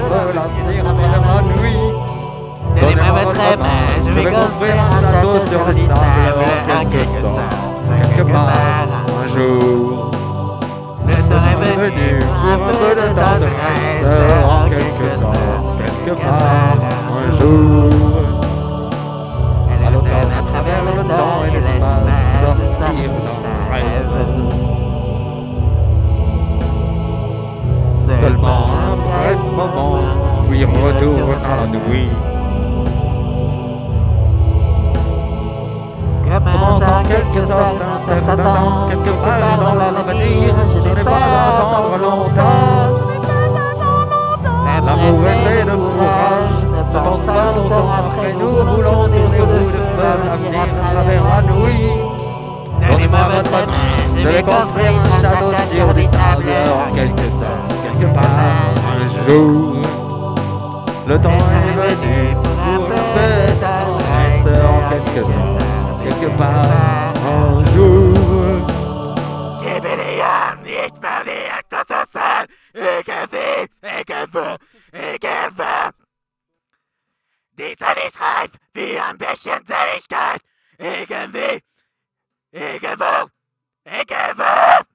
de l'avenir à travers la nuit. Donnez-moi votre main, je vais construire un château sur du sable, en quelque sorte, quelque part, un jour. Le temps est venu pour un peu de tendresse, en quelque sorte, quelque part, un jour. À l'automne, à travers le temps et l'espace, sortir d'un rêve. Seulement un bref moment, puis retour dans la nuit. Commence en quelque sorte un certain temps, quelque part dans l'avenir, je n'ai pas à attendre longtemps. L'amour est fait de courage, ne pense pas longtemps après nous, roulons sur des roues de feu, l'avenir à travers la nuit. Donnez-moi votre main, je vais construire un château sur des sables, en quelque sorte, quelque part, un jour. Le temps est venu pour un peu de tendresse, en quelque sorte, quelque part, un jour. Ich bin hier nicht mehr wie das sein, irgendwo. Dieser ist reif wie ein bisschen Seligkeit, irgendwo.